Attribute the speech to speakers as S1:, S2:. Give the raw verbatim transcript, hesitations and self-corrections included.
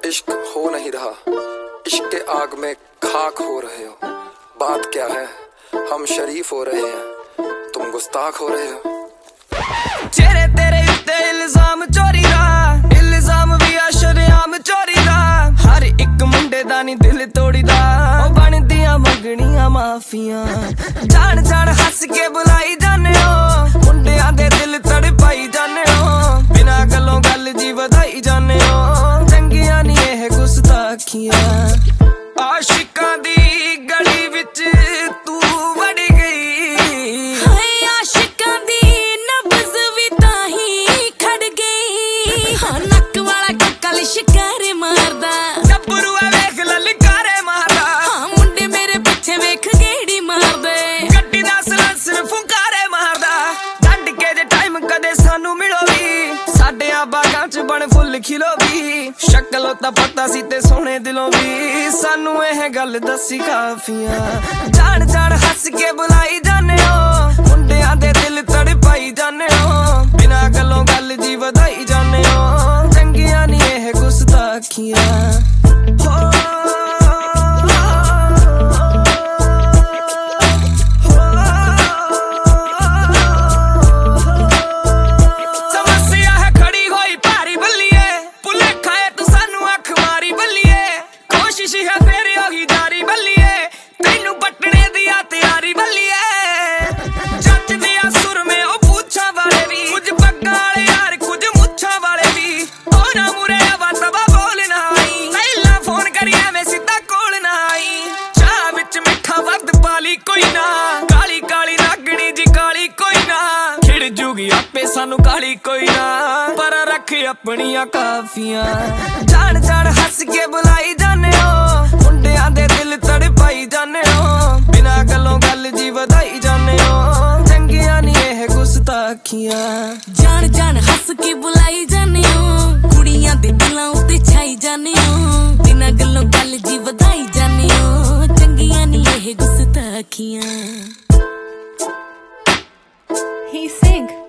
S1: इश्क हो नहीं रहा, इश्क के आग में खाक हो रहे हो। बात क्या है, हम शरीफ हो रहे हैं, तुम गुस्ताख हो रहे हो।
S2: चेहरे तेरे उत्ते इल्जाम चोरी दा, इल्जाम भी आ शरेआम चोरी दा। हर एक मुंडे दा नी दिल तोड़ी दा, ओ बनदियां मंगणियां माफियां। जान जान हस के बुलाई जाने हो, मुंडियां दे दिल तड़पाई जाने हो। बिना गल्लों गल जी वधाई जाने हो, चंगियां नी एह गुस्ताखियां। आशिकां दी गली विच तू वड़ गई,
S3: हाय आशिकां दी नब्ज़ भी ताही खड़ गई। हाँ नक वाला कल शिकारे मारदा,
S2: गब्बरू वेख ललकारे मारदा।
S3: हाँ मुंडे मेरे पीछे वेख गेड़ी मारदे,
S2: गड्डी दा सलंसर फुंकारे मारदा। छड्ड के जे टाइम कदे सानू मिलो वी, साडे आ बागां च बण फुੱਲ खिलो वी। शक्ल तां पता सी ते सोहणे दिलों वी, सानू एह गल दसी काफियां। जान जान हस के बुलाई जाने हो, मुंडियां दे दिल तड़पाई जाने हो। बिना गल्लों गल जी वधाई जाने हो, चंगियां नी एह गुस्ताखियां। हो आपे सानू काली कोई ना, पर रख अपनियां काफियां। जान जान हस के बुलाई जाने हो, मुंडियां दे दिल तड़पाई जाने हो। बिना गल्लों गल जी वधाई जाने हो, चंगियां नी एह गुस्ताखियां।
S3: जान जान हस के बुलाई जाने हो, कुड़ियां दे दिलां उत्ते छाई जाने हो। बिना गल्लों गल जी वधाई जाने हो, चंगियां नी एह गुस्ताखियां।
S4: He sing